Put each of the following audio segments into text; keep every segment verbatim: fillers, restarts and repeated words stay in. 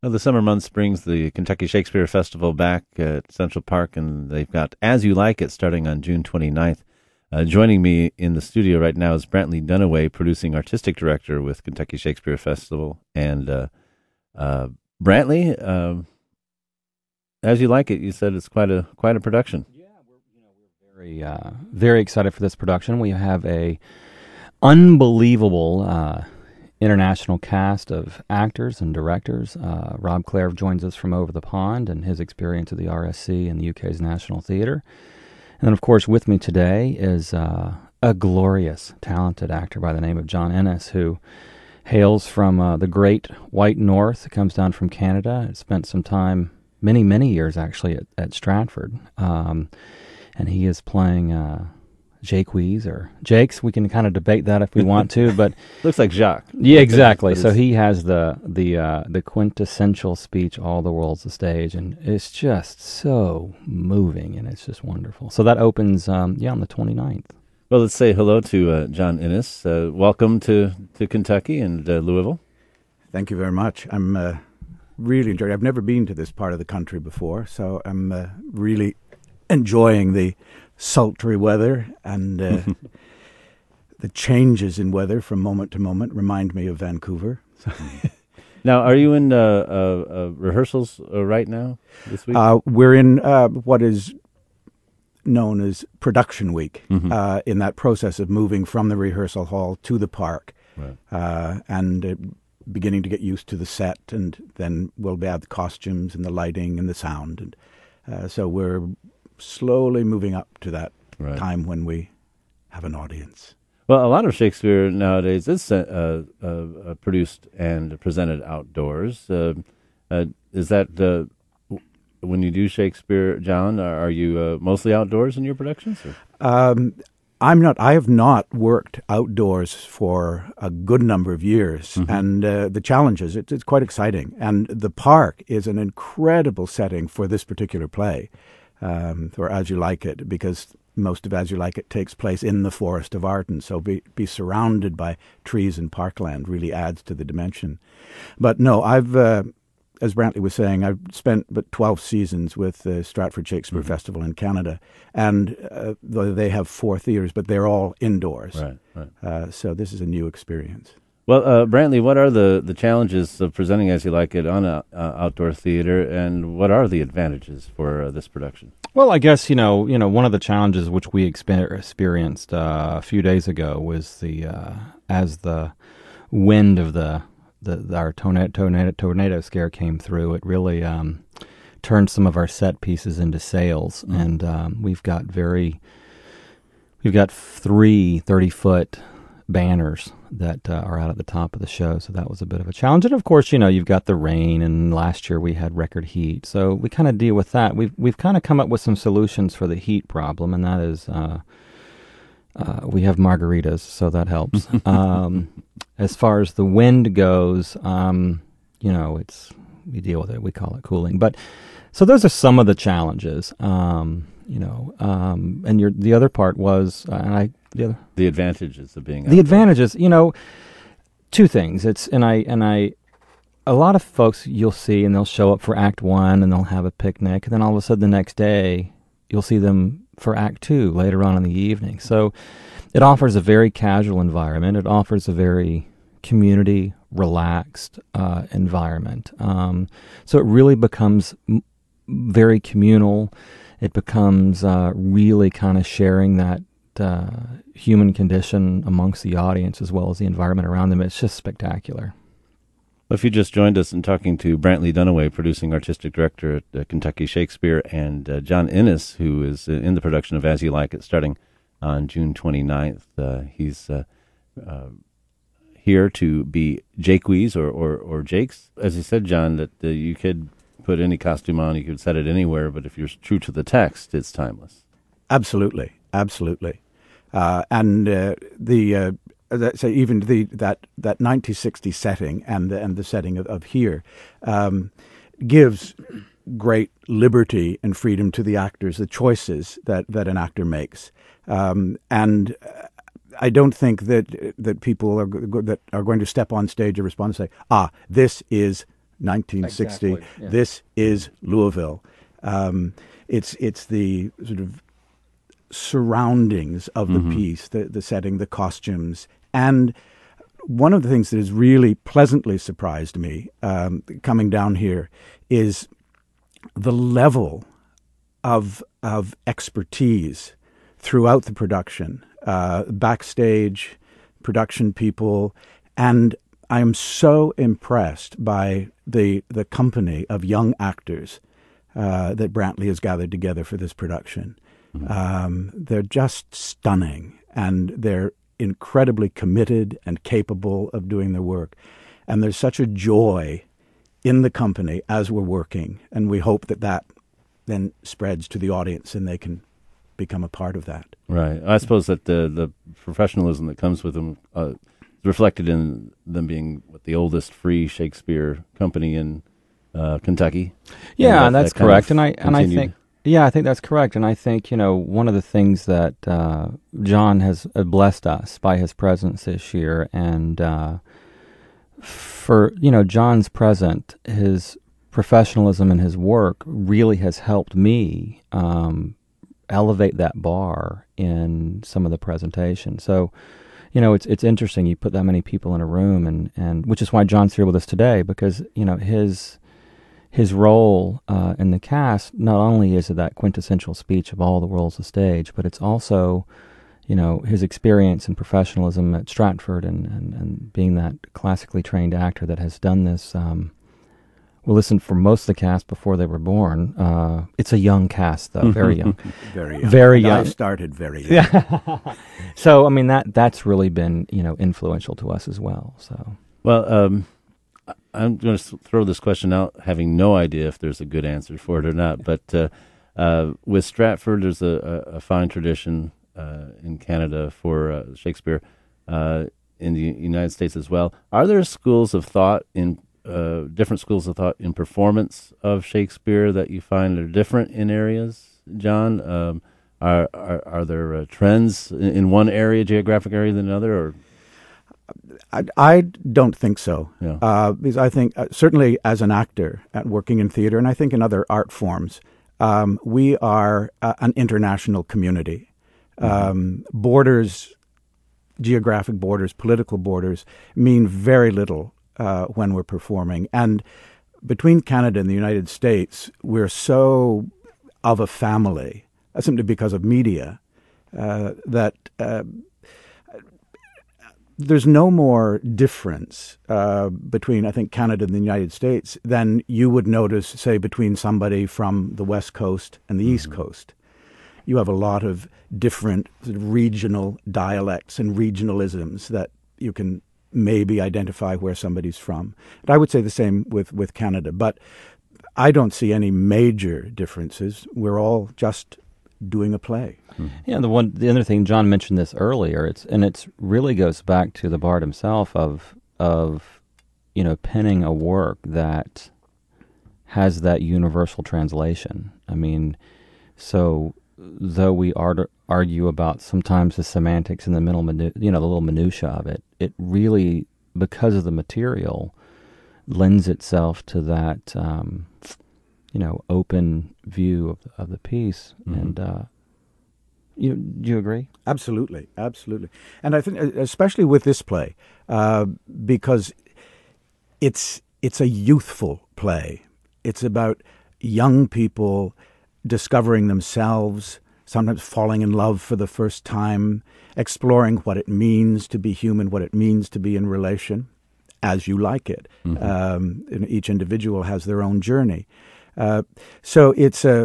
Well, the summer months brings the Kentucky Shakespeare Festival back at Central Park, and they've got As You Like It starting on June twenty-ninth. Uh, joining me in the studio right now is Brantley Dunaway, producing artistic director with Kentucky Shakespeare Festival. And uh, uh, Brantley, uh, As You Like It, you said it's quite a quite a production. Yeah, we're you know we're very uh, very excited for this production. We have a unbelievable uh, international cast of actors and directors. Uh, Rob Clare joins us from over the pond and his experience at the R S C and the U K's National Theatre. And then, of course, with me today is uh, a glorious, talented actor by the name of John Ennis, who hails from uh, the great white north, comes down from Canada, spent some time, many, many years actually, at, at Stratford. Um, and he is playing uh, Jake Wees, or Jakes. We can kind of debate that if we want to, but Looks like Jacques. yeah, exactly. So he has the the uh, the quintessential speech, "All the world's a stage," and it's just so moving, and it's just wonderful. So that opens, um, yeah, on the twenty-ninth. Well, let's say hello to uh, John Ennis. Uh, welcome to, to Kentucky and uh, Louisville. Thank you very much. I'm uh, really enjoying it. I've never been to this part of the country before, so I'm uh, really enjoying the sultry weather, and uh, the changes in weather from moment to moment remind me of Vancouver. Now, are you in uh, uh, uh, rehearsals uh, right now this week? Uh, we're in uh, what is known as production week, Mhm. uh, in that process of moving from the rehearsal hall to the park, Right. uh, and uh, beginning to get used to the set, and then we'll have the costumes and the lighting and the sound. And uh, so we're slowly moving up to that Right. time when we have an audience. Well, a lot of Shakespeare nowadays is uh, uh, uh, produced and presented outdoors. Uh, uh, is that uh, w- when you do Shakespeare, John? Are, are you uh, mostly outdoors in your productions? Or? Um, I'm not. I have not worked outdoors for a good number of years, Mhm. and uh, the challenges. It, it's quite exciting, and the park is an incredible setting for this particular play, um, or As You Like It, because most of As You Like It takes place in the Forest of Arden, so be, be surrounded by trees and parkland really adds to the dimension. But no, I've, uh, as Brantley was saying, I've spent about twelve seasons with the Stratford Shakespeare Mhm. Festival in Canada, and uh, though they have four theatres, but they're all indoors. Right, right. Uh, so this is a new experience. Well, uh, Brantley, what are the, the challenges of presenting As You Like It on a, uh, outdoor theater, and what are the advantages for uh, this production? Well, I guess you know, you know, one of the challenges which we exper- experienced uh, a few days ago was the uh, as the wind of the the our tornado, tornado tornado scare came through. It really um, turned some of our set pieces into sails, Mm. and um, we've got very we've got three thirty foot banners that uh, are out at the top of the show, so that was a bit of a challenge. And of course, you know, you've got the rain, and last year we had record heat, so we kind of deal with that. We've we've kind of come up with some solutions for the heat problem, and that is uh, uh, we have margaritas, so that helps. um, as far as the wind goes, um, you know, it's we deal with it. We call it cooling, but so those are some of the challenges. Um, you know, um, and your the other part was, uh, and I the other. The advantages of being The outdoors. advantages, you know, two things. It's and I and I, a lot of folks you'll see, and they'll show up for Act One, and they'll have a picnic, and then all of a sudden the next day, you'll see them for Act Two later on in the evening. So, it offers a very casual environment. It offers a very community relaxed uh, environment. Um, so it really becomes m- very communal. It becomes uh, really kind of sharing that. Uh, human condition amongst the audience as well as the environment around them. It's just spectacular. Well, if you just joined us in talking to Brantley Dunaway, producing artistic director at uh, Kentucky Shakespeare, and uh, John Ennis, who is uh, in the production of As You Like It starting on June twenty-ninth. Uh, he's uh, uh, here to be Jake Wees or, or, or Jakes. As you said, John, that uh, you could put any costume on, you could set it anywhere, but if you're true to the text, it's timeless. Absolutely, absolutely, uh, and uh, the uh, as I say, even the that that nineteen sixty setting and the, and the setting of, of here um, gives great liberty and freedom to the actors, the choices that, that an actor makes, um, and I don't think that that people are that are going to step on stage and respond and say, "Ah, this is nineteen sixty. Exactly, yeah. This is Louisville. Um, it's it's the sort of surroundings of the Mm-hmm. piece, the, the setting, the costumes. And one of the things that has really pleasantly surprised me um, coming down here is the level of of expertise throughout the production, uh, backstage, production people, and I am so impressed by the the company of young actors uh, that Brantley has gathered together for this production. Mm-hmm. Um, they're just stunning, and they're incredibly committed and capable of doing their work. And there's such a joy in the company as we're working, and we hope that that then spreads to the audience and they can become a part of that. Right. I suppose that the the professionalism that comes with them uh, is reflected in them being what, the oldest free Shakespeare company in uh, Kentucky. Yeah, and that, that's that kind correct. of And I and I continued. think yeah, I think that's correct. And I think, you know, one of the things that uh, John has uh, blessed us by his presence this year, and uh, for you know John's present, his professionalism in his work really has helped me um, elevate that bar in some of the presentation. So, you know, it's it's interesting. You put that many people in a room, and, and which is why John's here with us today, because you know his his role uh, in the cast not only is it that quintessential speech of all the world's a stage, but it's also, you know, his experience and professionalism at Stratford, and, and, and being that classically trained actor that has done this. Um, we listened for most of the cast before they were born. Uh, it's a young cast, though, very young. Very young. Very And young. I started very young. Yeah. So, I mean, that that's really been, you know, influential to us as well. So, Well, um, I- I'm going to throw this question out, having no idea if there's a good answer for it or not. But uh, uh, with Stratford, there's a, a, a fine tradition uh, in Canada for uh, Shakespeare, uh, in the United States as well. Are there schools of thought in uh, different schools of thought in performance of Shakespeare that you find are different in areas, John? Um, are, are are there uh, trends in, in one area, geographic area than another, or? I, I don't think so. Yeah. Uh, because I think, uh, certainly as an actor at working in theater, and I think in other art forms, um, we are uh, an international community. Um, borders, geographic borders, political borders mean very little uh, when we're performing. And between Canada and the United States, we're so of a family, uh, simply because of media, uh, that uh, there's no more difference uh, between, I think, Canada and the United States than you would notice, say, between somebody from the West Coast and the East Coast. You have a lot of different sort of regional dialects and regionalisms that you can maybe identify where somebody's from. And I would say the same with, with Canada, but I don't see any major differences. We're all just doing a play. yeah, the one, the other thing, John mentioned this earlier. It's and it's really goes back to the Bard himself of of you know penning a work that has that universal translation. I mean, so though we ar- argue about sometimes the semantics and the middle, minu- you know, the little minutia of it, it really, because of the material, lends itself to that, um, you know, open view of of the piece. Mm-hmm. And uh, you do you agree? Absolutely, absolutely. And I think, especially with this play, uh, because it's it's a youthful play. It's about young people discovering themselves, sometimes falling in love for the first time, exploring what it means to be human, what it means to be in relation, as you like it. Mm-hmm. Um, and each individual has their own journey. Uh, so it's a,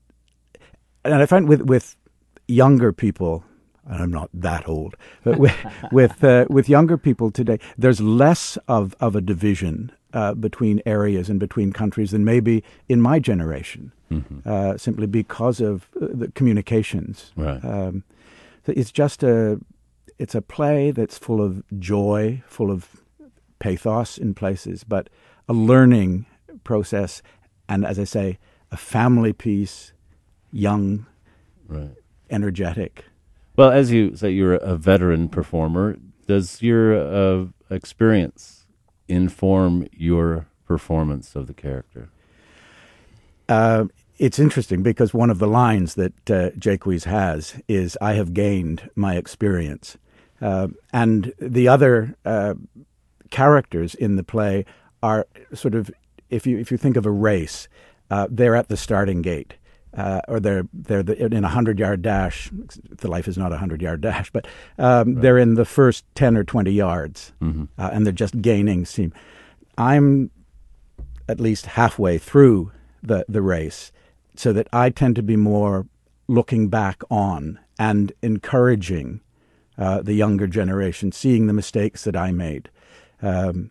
and I find with with younger people, and I'm not that old, but with with, uh, with younger people today, there's less of, of a division uh, between areas and between countries than maybe in my generation, mm-hmm. uh, simply because of uh, the communications. Right. Um, so it's just a, it's a play that's full of joy, full of pathos in places, but a learning process, and as I say, a family piece, young, Right. energetic. Well, as you say, you're a veteran performer. Does your uh, experience inform your performance of the character? Uh, it's interesting because one of the lines that uh, Jaques has is, "I have gained my experience." Uh, and the other uh, characters in the play are sort of, if you if you think of a race, uh, they're at the starting gate. Uh, or they're they're the, in a hundred yard dash. The life is not a hundred yard dash, but um, right. They're in the first ten or twenty yards, mm-hmm. uh, and they're just gaining steam. I'm at least halfway through the the race, so that I tend to be more looking back on and encouraging uh, the younger generation, seeing the mistakes that I made. Um,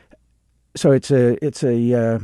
so it's a it's a uh,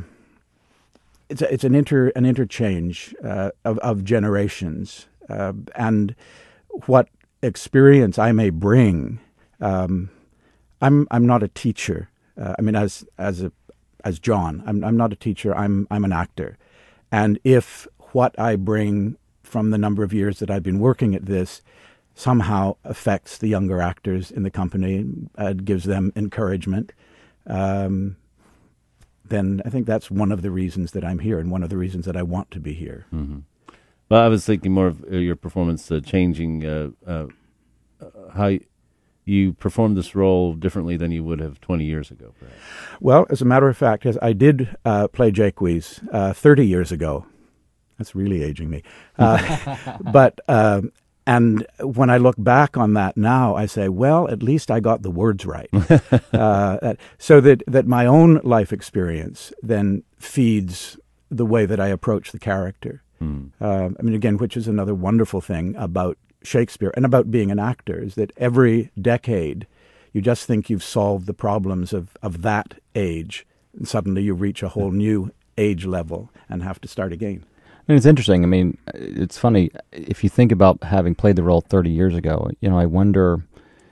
It's a, it's an inter an interchange uh, of of generations, uh, and what experience I may bring. Um, I'm I'm not a teacher. Uh, I mean, as as a as John, I'm I'm not a teacher. I'm I'm an actor, and if what I bring from the number of years that I've been working at this somehow affects the younger actors in the company, uh, gives them encouragement. Um, then I think that's one of the reasons that I'm here and one of the reasons that I want to be here. Mm-hmm. Well, I was thinking more of uh, your performance uh, changing, uh, uh, how y- you performed this role differently than you would have twenty years ago, perhaps. Well, as a matter of fact, as I did uh, play Jaques uh, thirty years ago. That's really aging me. Uh, but... Uh, And when I look back on that now, I say, well, at least I got the words right. uh, so that, that my own life experience then feeds the way that I approach the character. Mm. Uh, I mean, again, which is another wonderful thing about Shakespeare and about being an actor, is that every decade you just think you've solved the problems of, of that age, and suddenly you reach a whole new age level and have to start again. And it's interesting. I mean, it's funny, if you think about having played the role thirty years ago, you know, I wonder,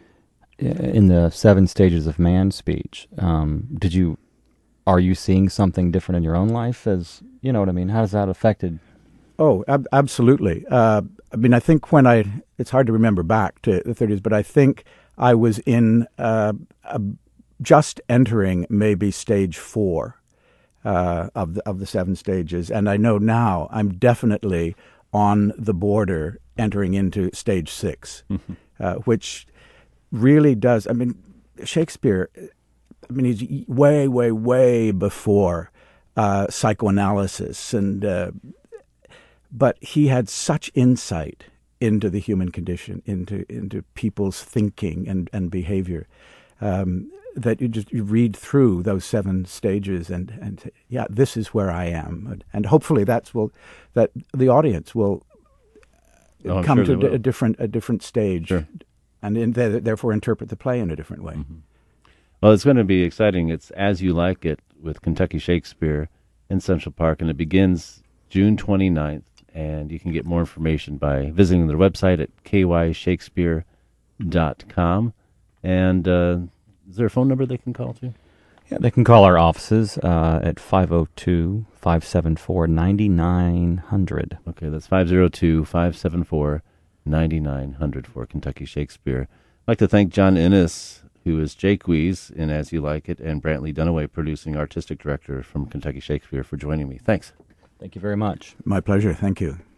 in the seven stages of man speech, um, did you, are you seeing something different in your own life? As, you know what I mean? How has that affected? Oh, ab- absolutely. Uh, I mean, I think when I, it's hard to remember back to the thirties, but I think I was in, uh, a, just entering maybe stage four. Uh, of the of the seven stages, and I know now I'm definitely on the border, entering into stage six, mm-hmm. uh, which really does. I mean, Shakespeare. I mean, he's way, way, way before uh, psychoanalysis, and uh, but he had such insight into the human condition, into into people's thinking and and behavior. Um, that you just you read through those seven stages and and yeah, this is where I am, and, and hopefully that's will that the audience will oh, come sure to a, a different a different stage, sure. and in, therefore interpret the play in a different way. Mm-hmm. Well, it's going to be exciting. It's As You Like It with Kentucky Shakespeare in Central Park, and it begins June twenty-ninth, and you can get more information by visiting their website at k y shakespeare dot com. And uh, is there a phone number they can call to? Yeah, they can call our offices uh, at five oh two, five seven four, nine nine hundred. Okay, that's five oh two, five seven four, nine nine hundred for Kentucky Shakespeare. I'd like to thank John Innes, who is Jaques in As You Like It, and Brantley Dunaway, producing artistic director from Kentucky Shakespeare, for joining me. Thanks. Thank you very much. My pleasure. Thank you.